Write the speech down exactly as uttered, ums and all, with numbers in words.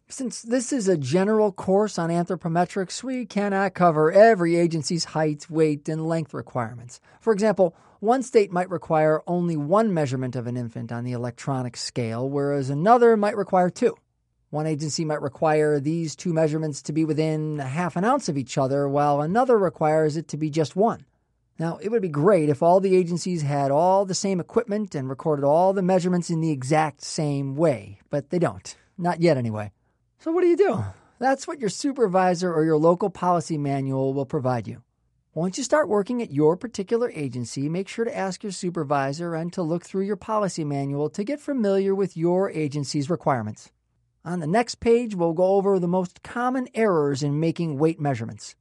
Since this is a general course on anthropometrics, we cannot cover every agency's height, weight, and length requirements. For example, one state might require only one measurement of an infant on the electronic scale, whereas another might require two. One agency might require these two measurements to be within half an ounce of each other, while another requires it to be just one. Now, it would be great if all the agencies had all the same equipment and recorded all the measurements in the exact same way, but they don't. Not yet, anyway. So what do you do? That's what your supervisor or your local policy manual will provide you. Once you start working at your particular agency, make sure to ask your supervisor and to look through your policy manual to get familiar with your agency's requirements. On the next page, we'll go over the most common errors in making weight measurements.